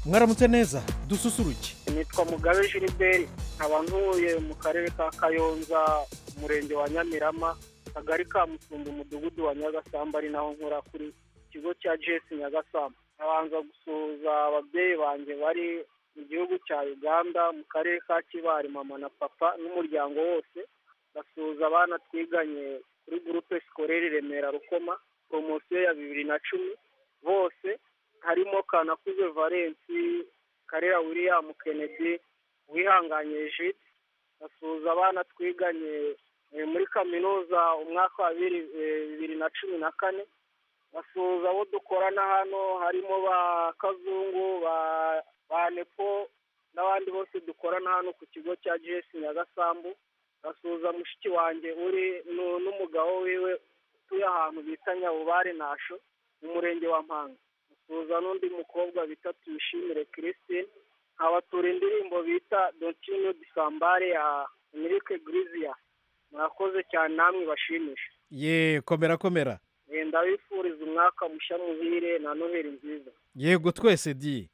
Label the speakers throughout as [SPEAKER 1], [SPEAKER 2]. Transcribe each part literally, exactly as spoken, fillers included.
[SPEAKER 1] mwaramutse neza dususuruke.
[SPEAKER 2] Nitwa Mugabe Gilbert, nkaba ntuye mu karere ka Kayonza, umurenge wa Nyamirama, akagari ka Musumba, umudugudu wa Nyagasamba, ari naho nkora kuri ikigo cya G S Nyagasamba. Abanza gusuhuza ababyeyi banjye bari mu gihugu cya Uganda mu karere ka Kibali, mama na papa n'umuryango wose. Basuhuza abana twiganye kuri groupe scolaire Remera Rukoma, promotion ya bibiri na cumi, bose harimo Kanakuze Valence, Karera William Kennedy, Wihanganye Jit. Basuhuza abana twiganye muri kaminuza umwaka wa bibiri na cumi na kane. Basuhuza abo dukorana hano harimo ba Kazungu, ba ba Nepo n'abandi bose dukorana hano ku kigo cya G S Nyagasambu. Basuhuza mushiki wanjye uri n'umugabo wiwe utuye ahantu bita Nyabubare Nasho mu murenge wa Mpanga. Basuhuza n'undi mukobwa bita Tuyishimire Christine, abatura indirimbo bita Dontino Disambare ya Enrique Grizia. Murakoze cyane, namwe bashimisha.
[SPEAKER 1] Ye komera komera.
[SPEAKER 2] Ndabifuriza umwaka mushya muhire na Noheli nziza.
[SPEAKER 1] Yego twese di.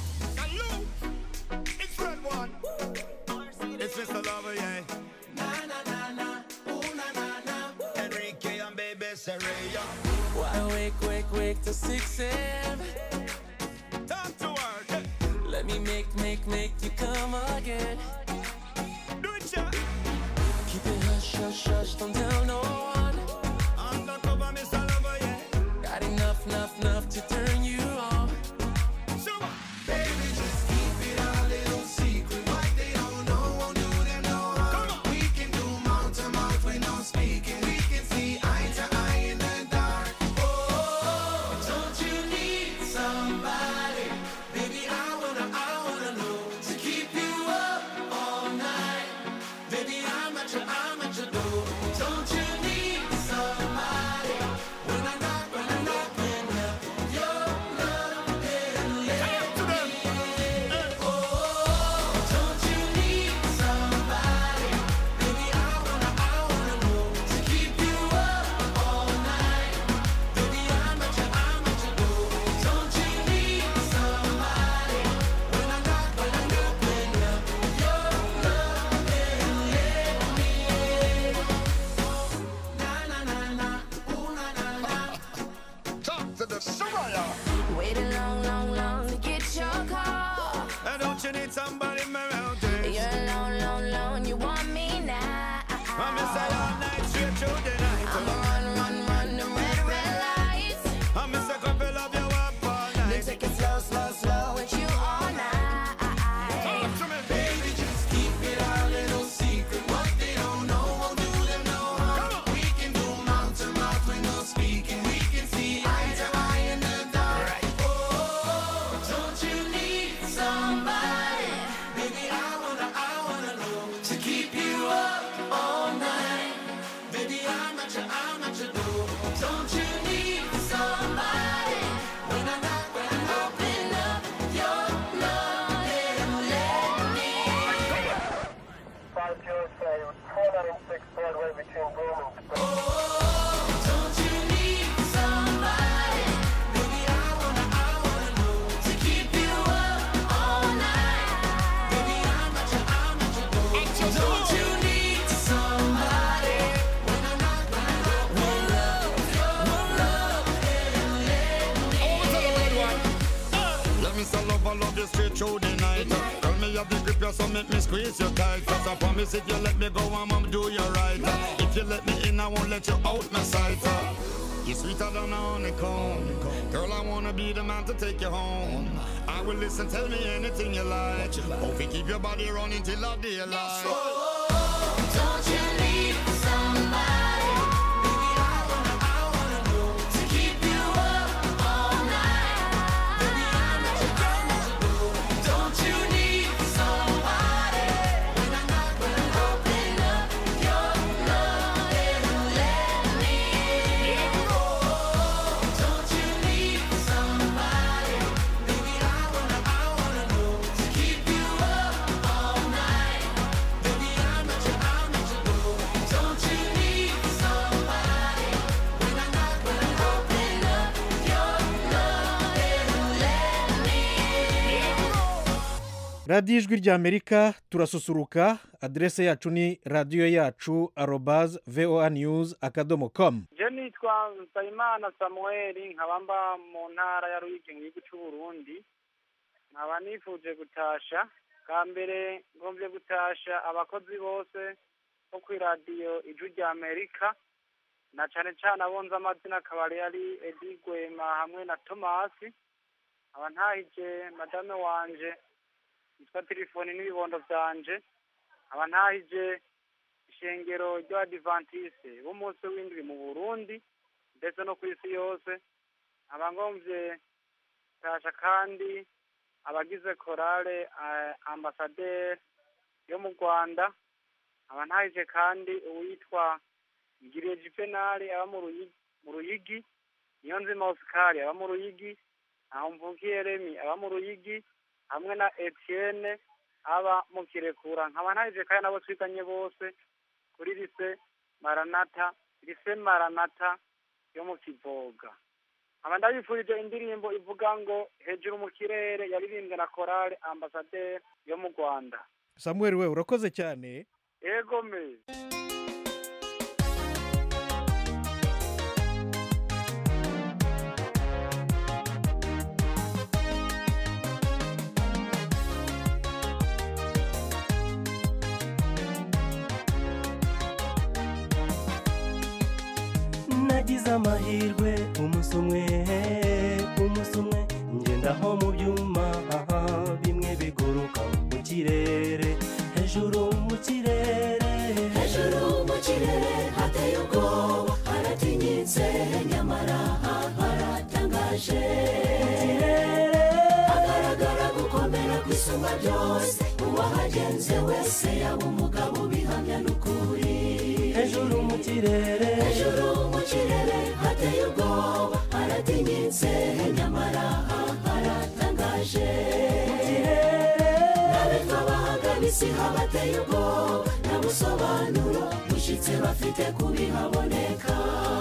[SPEAKER 3] Why wake, wake, wake till six a m? Time to work. Let me make, make, make you come again. Do it, yeah. Keep it hush, hush, hush, don't tell no one. Undercover, Mister Lover, yeah. Got enough, enough, enough to turn you on. Sure. Baby, just keep it a little secret. What they don't know won't do them no harm. We can do mouth to mouth with no speaking. We can see eye to eye in the dark. Oh, don't you need somebody? Baby, I wanna, I wanna know to keep you up all night. Baby, I'm at your, I'm at your door. Don't you need somebody? When I knock, when I knock, when up your love and let me in. Oh, don't you need somebody? Baby, I wanna, I wanna know to keep you up all night. Baby, I'm at your, I'm at your door. Don't you need somebody? When I knock, when I knock, when up your love and let me in. Na na na na, ooh na na na.
[SPEAKER 4] Talk to the Soraya.
[SPEAKER 5] Waited long, long, long to get your call.
[SPEAKER 3] And don't you need somebody around there?
[SPEAKER 5] You're alone, alone, alone. You want me now?
[SPEAKER 3] I'm inside all night, straight through the night.
[SPEAKER 5] I'ma run, run, run the red, red lights.
[SPEAKER 3] I'm miss a couple of you up all
[SPEAKER 5] Then
[SPEAKER 3] night.
[SPEAKER 5] take it slow, slow, slow with you all night.
[SPEAKER 3] Talk to me,
[SPEAKER 5] Baby, just keep it our little secret. What they don't know won't do them no harm. We can do mouth to mouth with no speaking. We can see eye to eye in the dark. Oh, don't you need somebody? Baby, I wanna, I wanna know to keep you up all night. Baby, I'm at your, I'm at your door. Don't you need somebody? When I knock, when I open up your love and let me in.
[SPEAKER 2] five zero seven, four nine six Broadway between Bloomington.
[SPEAKER 5] Oh, don't you need somebody? Baby, I wanna, I wanna know to keep you up all night. Baby, I'm at your, I'm at your door. Don't you need somebody? When I knock, when I knock, when love, your love and let me in.
[SPEAKER 4] Let me say love, I love you straight through the night. Tell me you have the grip, you so make me squeeze you tight. Cause I promise if you let me go, I'm gonna do you right. If you let me in, I won't let you out my sight. You're sweeter than a honeycomb. Girl, I wanna be the man to take you home. I will listen, tell me anything you like. Hope you keep your body running till the daylight.
[SPEAKER 5] Oh, don't you need somebody? Baby, I wanna, I wanna know to keep you up all night. Baby, I'm at your, I'm at your door. Don't you need somebody? When I knock, when I open up your love and let me in. Oh, don't you need somebody? Baby, I wanna, I wanna know to keep you up all night. Baby, I'm at your, I'm at your door.
[SPEAKER 1] radiyo ijwi ry'amerika turasusuruka, aderese yacu ni radiyo yacu arobaze voa news akadomo komu.
[SPEAKER 2] je nitwa Nsabimana Samuel, nkaba mba mu ntara ya Ruyigi mu gihugu cy'u Burundi. nkaba nifuje gutasha ka mbere ngombye gutasha abakozi bose bo kuri radiyo ijwi ry'Amerika, na cyane cyane abonze amazina akaba ari Edi Gwema hamwe na Tomasi. aba ntahije madame wanje yitwa telefoni n'ibibondo byanje. aba ntahije ishengero ry'Abadivantiste b'umunsi w'indwi mu Burundi ndetse no ku isi yose. aba ngombye tasha kandi abagize korale ambasaderi yo mu Rwanda. aba ntahije kandi uwitwa Ngiriye Juvenali aba mu Ruyigi, niyo nzima Oscar aba mu Ruyigi, aho mvukiye Remi aba mu Ruyigi, hamwe na Etienne aba mu Kirekura. nkaba ntahije kandi nabo twiganye bose kuri lise Maranata, lise Maranata yo mu Kivoga. aba ndabifurije indirimbo ivuga ngo hejuru mu kirere, yaririmbwe na korale ambasaderi yo mu Rwanda.
[SPEAKER 1] Samuel we urakoze cyane.
[SPEAKER 2] Ego me.
[SPEAKER 6] nagize amahirwe umunsi umwe umunsi umwe ngendaho mu byuma bimwe biguruka mu kirere, hejuru mu kirere,
[SPEAKER 5] hejuru mu kirere hateye ubwoba, haratinyitse nyamara haratangaje. hagaragara gukomera kw'isumba byose, uwahagenze wese yaba umugabo bihamya n'ukuri.
[SPEAKER 6] hejuru mu kirere,
[SPEAKER 5] hejuru mu kirere hateye ubwoba, haratinyitse nyamara haratangaje. n'abitwa bahagabisi habateye ubwoba, nta busobanuro bushyitse bafite kubihaboneka.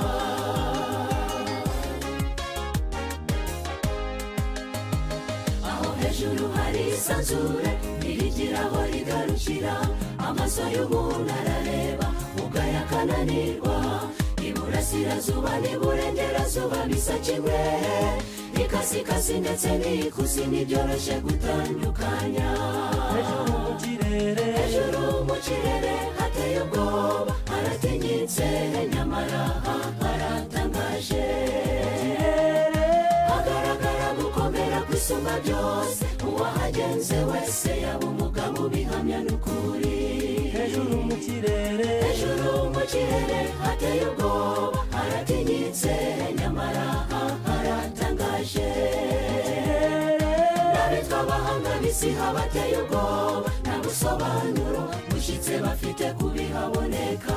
[SPEAKER 5] aho hejuru hari isanzure ntirigira aho rigarukira, amaso y'umuntu arareba ugaya akananirwa. iburasirazuba n'iburengerazuba bisa kimwe, ikasikasi ndetse n'ikusi ntibyoroshye gutandukanya.
[SPEAKER 6] hejuru mu kirere,
[SPEAKER 5] hejuru mu kirere hateye ubwoba, haratinyitse nyamara haratangaje. hagaragara gukomera kw'isumba byose, uwahagenze wese yaba umugabo bihamya n'ukuri.
[SPEAKER 6] hejuru mu kirere,
[SPEAKER 5] hejuru mu kirere hateye ubwoba, haratinyitse nyamara haratangaje. n'abitwa abahanga b'isi habateye ubwoba, nta busobanuro bushyitse bafite kubihaboneka.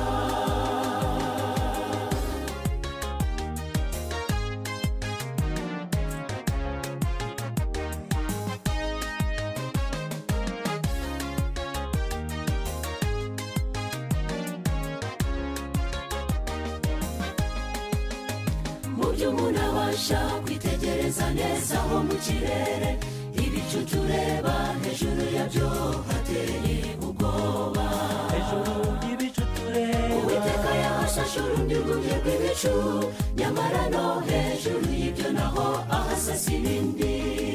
[SPEAKER 5] umuntu abasha kwitegereza neza aho mu kirere, ibicu tureba hejuru yabyo hateye ubwoba.
[SPEAKER 6] hejuru y'ibicu tureba,
[SPEAKER 5] uwiteka yahashashe urundi rwunge rw'ibicu, nyamara no hejuru y'ibyo naho ahasasa ibindi.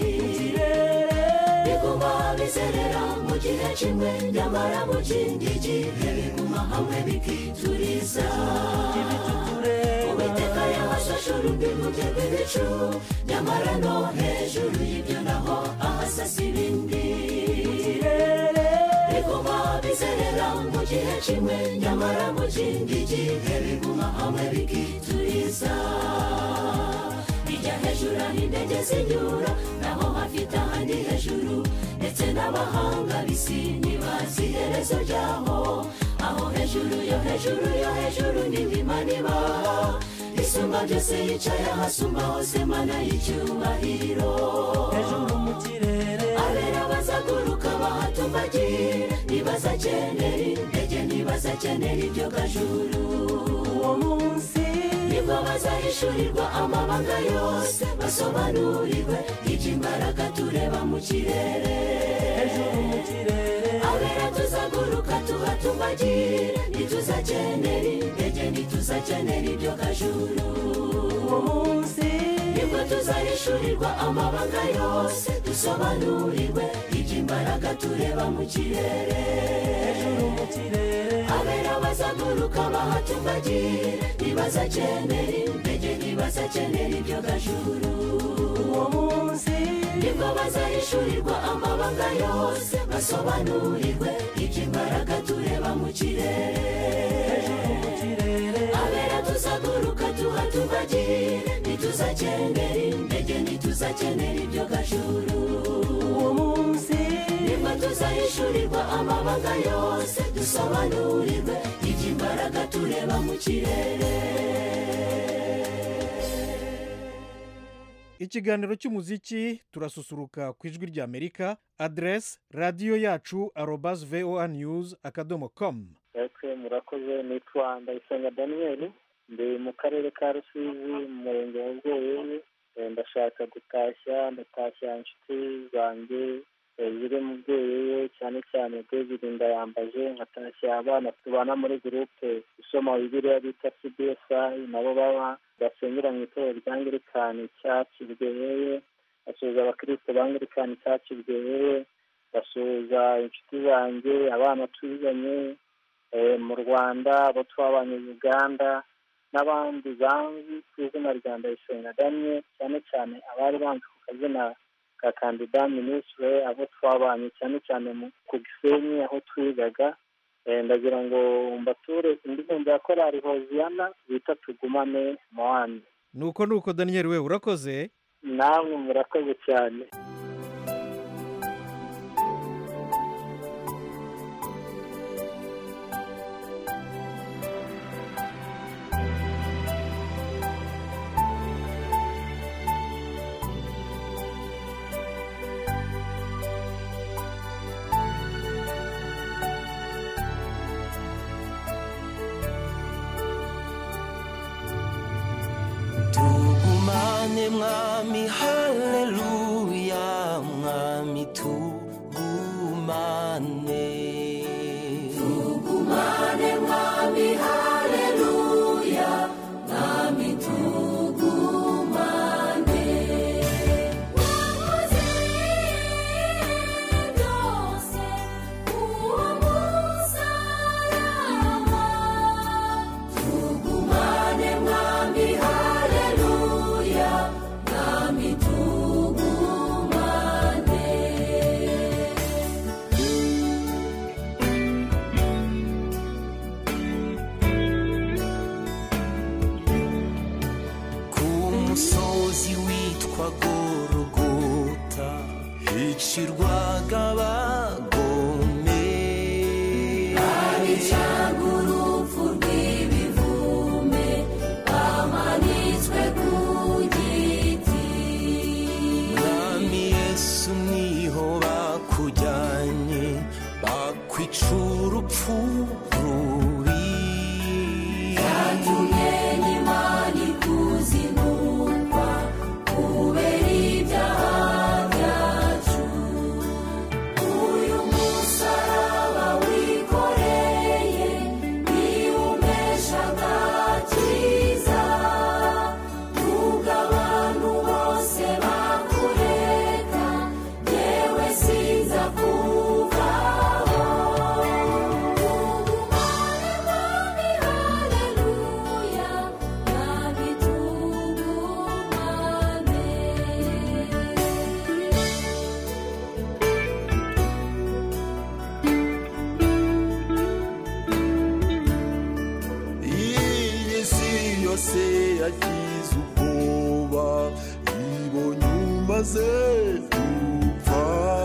[SPEAKER 5] biguma bizerera mu gihe kimwe, nyamara mu kindi gihe biguma hamwe bikituriza.
[SPEAKER 6] ibicu tureba,
[SPEAKER 5] uwiteka yahashashe urundi rwunge rw'ibicu, nyamara no hejuru y'ibyo naho ahasasa ibindi. biguma bizerera mu gihe kimwe, nyamara mu kindi gihe biguma hamwe bikituriza. bijya hejuru aho indege zinyura, naho hafite ahandi hejuru, ndetse n'abahanga b'isi ntibazi iherezo ryaho. aho hejuru yo hejuru yo hejuru n'imana ibaha, isumba byose yicaye ahasumba hose, mana y'icyubahiro.
[SPEAKER 6] hejuru mu kirere,
[SPEAKER 5] abera bazaguruka bahatumbagira, ntibazakenera indege, ntibazakenera ibyo gajuru.
[SPEAKER 6] uwo munsi
[SPEAKER 5] nibwo
[SPEAKER 7] bazahishurirwa amabanga yose basobanurirwe iby'imbaraga tureba mu kirere
[SPEAKER 6] hejuru mu kirere
[SPEAKER 7] abera tuzaguruka tuhatubagire ntituzakenera indege ntituzakenera ibyo gajuru
[SPEAKER 6] uwo munsi
[SPEAKER 7] nibwo tuzahishurirwa amabanga yose dusobanurirwe iby'imbaraga tureba mu kirere
[SPEAKER 6] hejuru mu kirere
[SPEAKER 7] abera bazaguruka bahatubagire ntibazakenera indege ntibazakenera ibyo gajuru
[SPEAKER 6] uwo munsi
[SPEAKER 7] nibwo bazahishurirwa amabanga yose basobanurirwe iby'imbaraga tureba mu kirere
[SPEAKER 6] hejuru mu kirere
[SPEAKER 7] abera tuzaguruka tuhatubagire ntituzakenera indege ntituzakenera ibyo gajuru
[SPEAKER 6] uwo munsi
[SPEAKER 7] nibwo tuzahishurirwa amabanga yose dusobanurirwe iby'imbaraga tureba mu kirere.
[SPEAKER 1] ikiganiro cy'umuziki turasusuruka ku ijwi ry'amerika aderesi radiyo yacu arobazi voa news akadomo komu.
[SPEAKER 2] ese murakoze nitwa ndayisenga daniel ndi mu karere ka rusizi mu murenge wa bweyoye ndashaka gutashya ndatashya inshuti zanjye ziri mu bweyoye cyane cyane david ndayambaje nkatashya abana tubana muri gurupe isoma bibiliya bita C B S I nabo baba basengera mu itorero ry'Anglikani cyacu bweyoye basuhuza abakristo b'Anglikani cyacu bweyoye basuhuza inshuti zanjye abana twiganye mu Rwanda abo twabanye Uganda n'abandi banzi ku izina rya Ndayisenga Daniel cyane cyane abari banzi ku kazina ka kandida minisitiri abo twabanye cyane cyane ku Gisenyi aho twigaga ndagira ngo mbature indirimbo ya korali Hoziyana bita tugumane muwani.
[SPEAKER 1] nuko nuko Daniel we urakoze
[SPEAKER 2] namwe murakoze cyane.
[SPEAKER 6] tugumane mwami haleluya mwami tugumane
[SPEAKER 7] tugumane mwami haleluya mwami tugumane wakoze byose uwo musaraba tugumane mwami haleluya mwami tugumane.
[SPEAKER 6] ku musozi witwa Golgota hicirwaga abagome
[SPEAKER 7] Abicanga urupfu rw'ibivume bamanitswe ku giti
[SPEAKER 6] mwami Yesu niho bakujyanye bakwica urupfu rubi
[SPEAKER 7] yatumye n'Imana ikuzinukwa kubera ibyaha byacu uyu musaraba wikoreye niwumesha agakiza nubwo abantu bose bakureka yewe sinza kuvaho tugumane mwami haleluya mwami tugumane.
[SPEAKER 6] iyi si yose yagize ubwoba ibonye umaze gupfa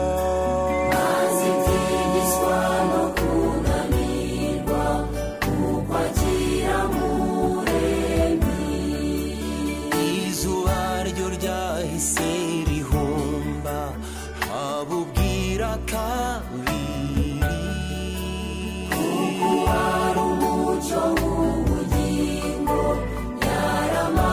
[SPEAKER 7] Azitigizwa no kunanirwa kuko akira muremyi
[SPEAKER 6] izuba ryo ryahise rihomba habubwira kabiri
[SPEAKER 7] kuko ari umucyo w'ubugingo yarama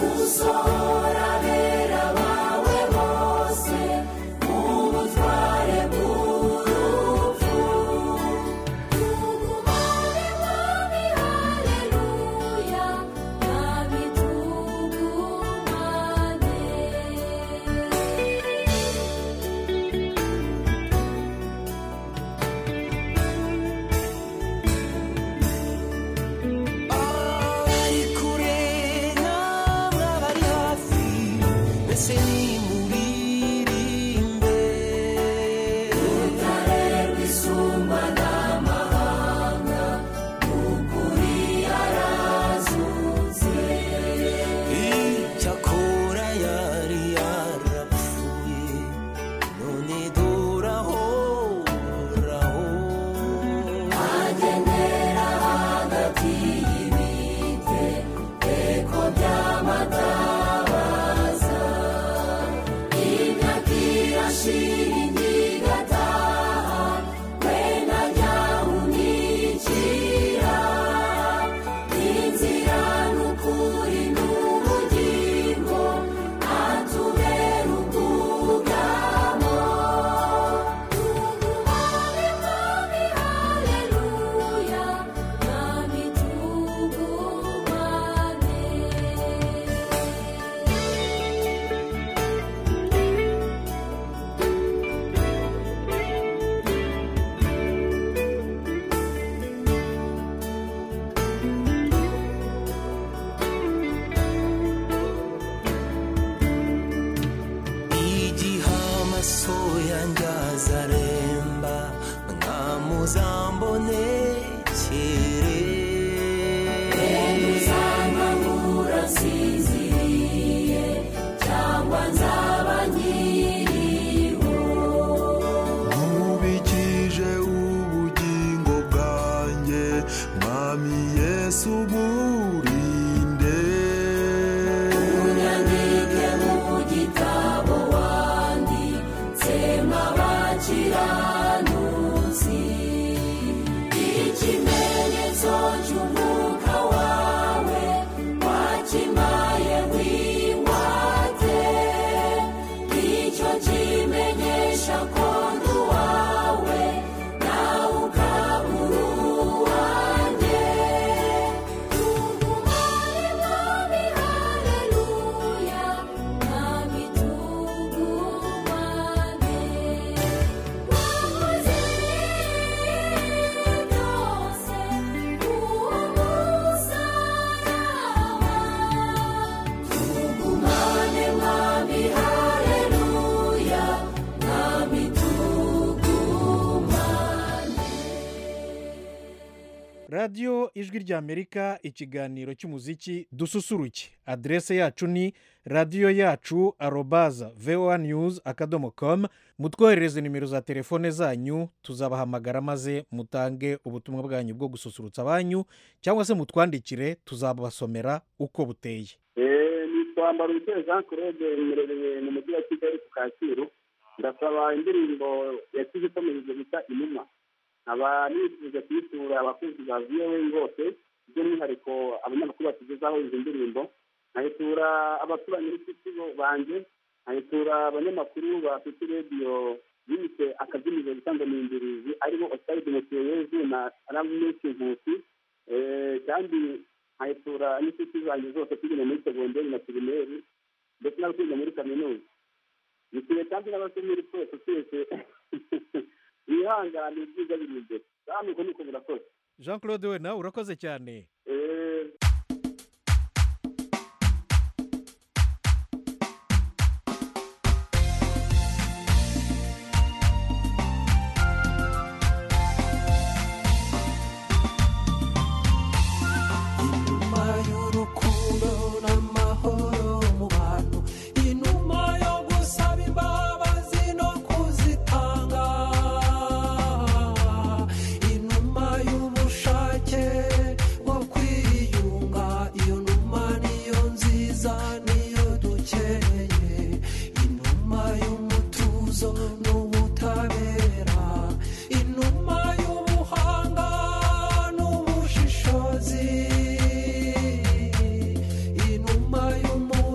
[SPEAKER 7] usohora abera bawe bose mu butware bw'urupfu tugumane mwami haleluya mwami tugumane
[SPEAKER 6] abari kure namwe abari hafi mbese nimuririmbe
[SPEAKER 7] rutare rwisumba n'amahanga ukuri yarazutse
[SPEAKER 6] icyakora yari yarapfuye none dorahoraho
[SPEAKER 7] agendera hagati y'ibite eko by'amatabaza imyaka irashira indi igataha wenda jyawunikira inzira n'ukuri n'ubugingo atubera ubwugamo tugumane mwami haleluya mwami tugumane
[SPEAKER 6] igihe amaso yanjye azaremba mwamuzambonekere
[SPEAKER 7] uzanga nkura nsinziriye cyangwa nzaba nkiriho
[SPEAKER 8] nkubikije ubugingo bwanjye mwami yesu burinde
[SPEAKER 7] unyandike mu gitabo wanditsemo abakiranutsi ikimenyetso cy'umwuka wawe wakimaye wingwate nicyo kimenyesha ko ndi uwawe nawe ukaba uri uwanjye tugumane mwami haleluya mwami tugumane wakoze byose uwo musaraba tugumane mwami haleluya mwami tugumane
[SPEAKER 1] radiyo ijwi ry'amerika ikiganiro cy'umuziki dususuruke aderese yacu ni radiyo yacu arobaza voa news akadomo com mutwoherereze nimero za telefone zanyu tuzabahamagara maze mutange ubutumwa bwanyu bwo gususurutsa abanyu cyangwa se mutwandikire tuzabasomera uko buteye.
[SPEAKER 2] ni twambara ubuteye jean claude rimerereye mu mujyi wa kigali ku kacyiru ndasaba indirimbo yakize ikomeje bita inuma nkaba nifuje kuyitura abakunzi ba viyowe bose by'umwihariko abanyamakuru batugezaho izi ndirimbo nkayitura abaturanyi b'inshuti banjye nkayitura abanyamakuru bafite radiyo yimite akabyiniro bitanga mu indirizi aribo osayidi mutiyezi na ramwesi nkusi kandi nkayitura n'inshuti zanjye zose tugeze muri segonderi na pirimeri ndetse n'abakwiga muri kaminuza bituye kandi n'abasomeri twese twese wihangane ibyiza biri imbere kandi uko niko murakoze.
[SPEAKER 1] Jean Claude we nawe urakoze cyane.
[SPEAKER 2] Eh,
[SPEAKER 6] inuma y'urukundo n'amahoro mu bantu inuma yo gusaba imbabazi no kuzitanga inuma y'ubushake bwo kwiyunga iyo numa niyo nziza niyo dukeneye inuma y'umutuzo n'ubutabera inuma y'ubuhanga n'ubushishozi inuma y'umu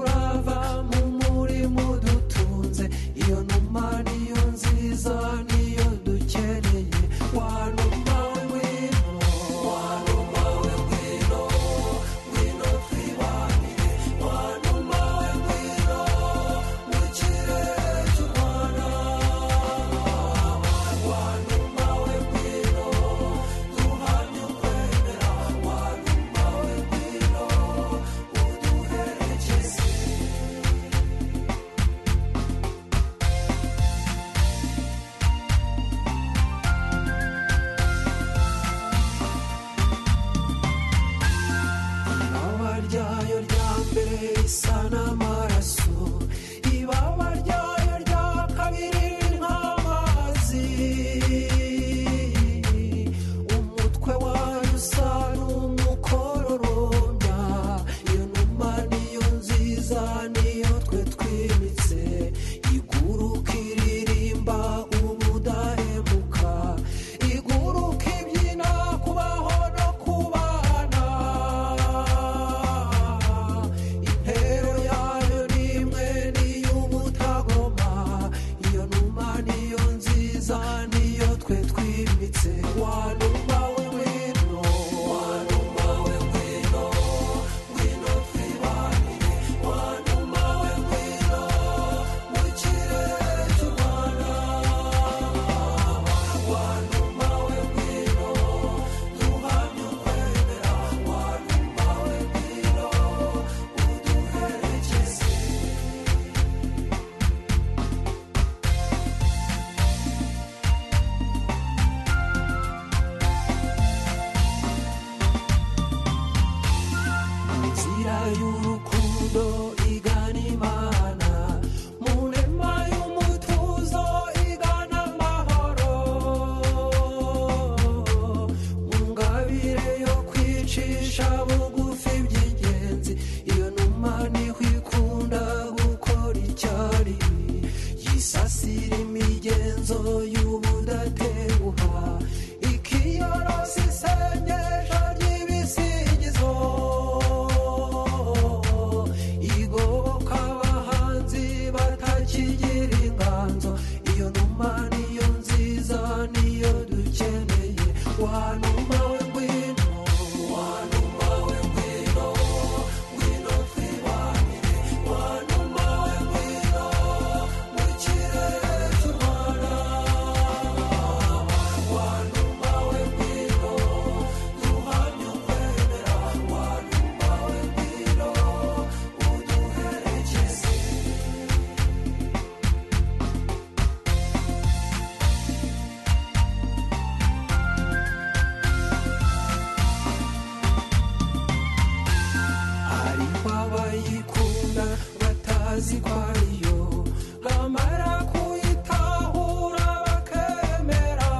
[SPEAKER 6] bazi ko ariyo bamara kuyitahura bakemera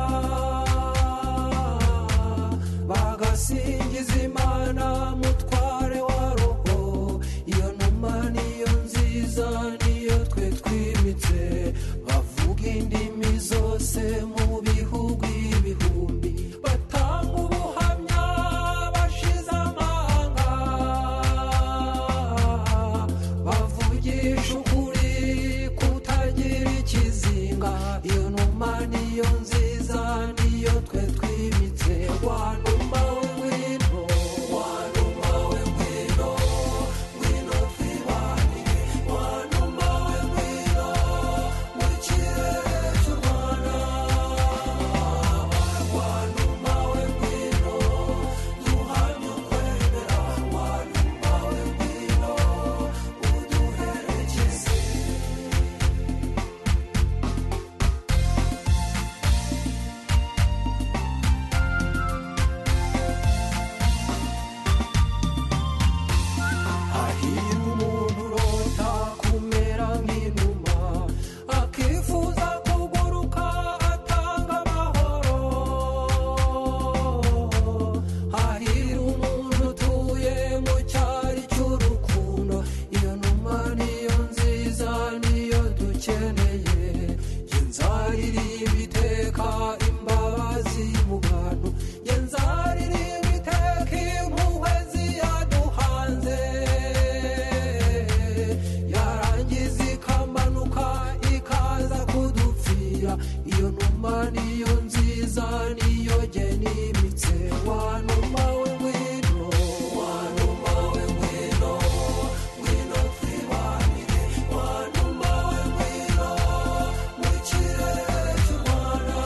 [SPEAKER 6] bagasingiza imana mutware wa roho iyo numa niyo nziza niyo twe twimitse bavuga indimi zose mu bihugu ibihumbi batanga ubuhamya bashize amanga bavugisha ukuri kutagira ikizinga iyo numa niyo nziza niyo twe twimitse wa numa we ngwino wa numa we ngwino ngwino twibanire wa numa we ngwino mu kirere cy'u Rwanda wa numa we ngwino duhamye ukwemera wa numa we ngwino uduherekeze hahirwa umuntu urota kumera nk'inuma akifuza kuguruka atanga amahoro hahirwa umuntu utuye mu cyari cy'urukundo iyo numa niyo nziza niyo dukeneye njye nzaririmba iteka imbabazi mu bantu njye nzaririmba iteka impuhwe ziyaduhanze yarangiza ikamanuka ikaza kudupfira iyo numa niyo nziza niyo jye nimitse wa numa we ngwino wa numa we ngwino ngwino twibanire wa numa we ngwino mu kirere cy'u Rwanda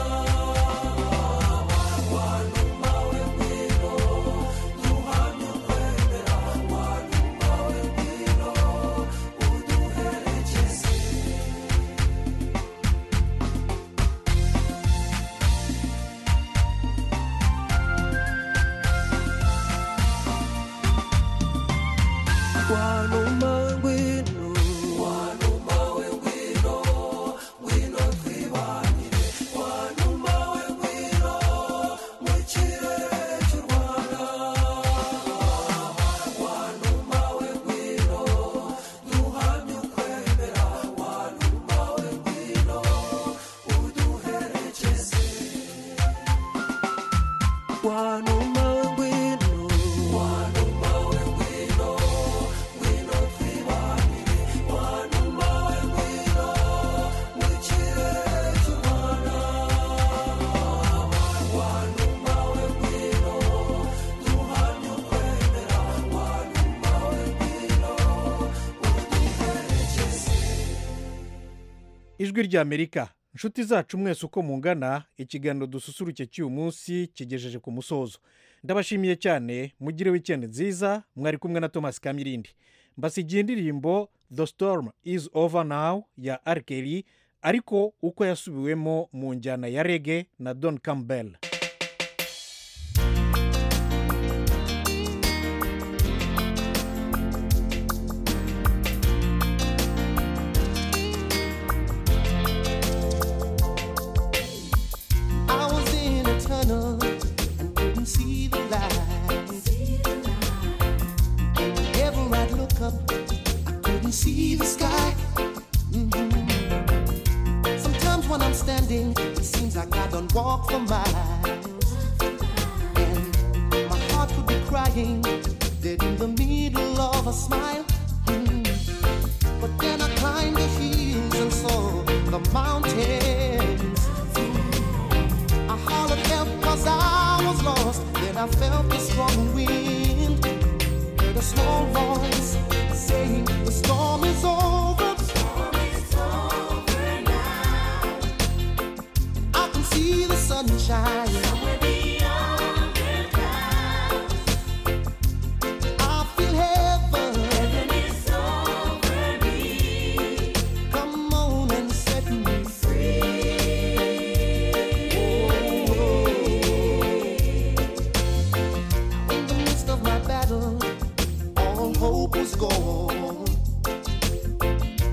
[SPEAKER 6] wa numa we ngwino duhamye ukwemera wa numa we ngwino uduherekeze wa numa ngwino wa numa we ngwino ngwino twibanire wa numa we ngwino mu kirere cy'u Rwanda wa numa we ngwino duhamye ukwemera wa numa we ngwino uduherekeze wa numa ngwino wa numa we ngwino ngwino twibanire wa numa we ngwino mu kirere cy'u Rwanda wa numa we ngwino duhamye ukwemera wa numa we ngwino uduherekeze
[SPEAKER 1] ijwi ry'amerika inshuti zacu mwese uko mungana ikiganiro dususuruke cy'uyu munsi kigejeje ku musozo ndabashimiye cyane mugire wikendi nziza mwari kumwe na thomas kamirindi mbasigiye indirimbo the storm is over now ya R. Kelly ariko uko yasubiwemo mu njyana ya rege na Don Campbell.
[SPEAKER 9] I was in a tunnel and couldn't see the light. Whenever I'd look up, I couldn't see the sky. Mhm. Sometimes when I'm standing, it seems like I don't walk for miles. And my heart would be crying, dead in the middle of a smile. Mhm. But then I climbed the hills and saw the mountains. I hollered help cause I was lost. Then I felt the strong wind. Heard a small voice saying the storm is over. I can see the sunshine. I feel heaven. Come on and set me free. Oh, in the midst of my battle, all hope was gone.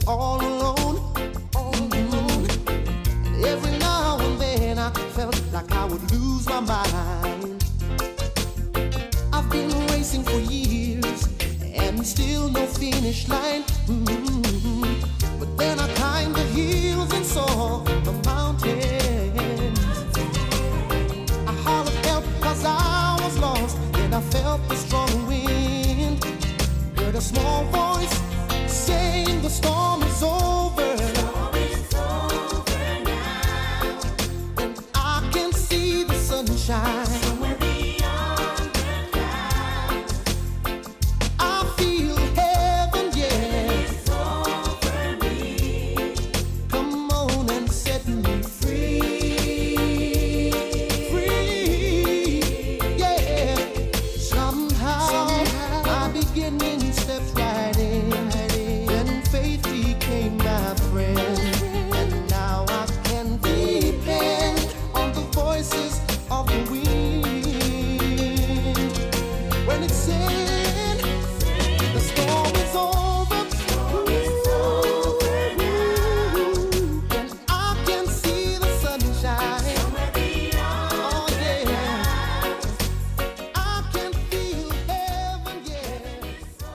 [SPEAKER 9] all alone, all alone. And every now and then I felt like I would lose my mind. I've been racing for years and still no finish line. Mm-hmm. But then I climbed the hills and saw the mountains. I hollered help cause I was lost, and I felt the strong wind. Heard a small voice saying the storm is over.
[SPEAKER 7] Storm is over now.
[SPEAKER 9] And I can see the sunshine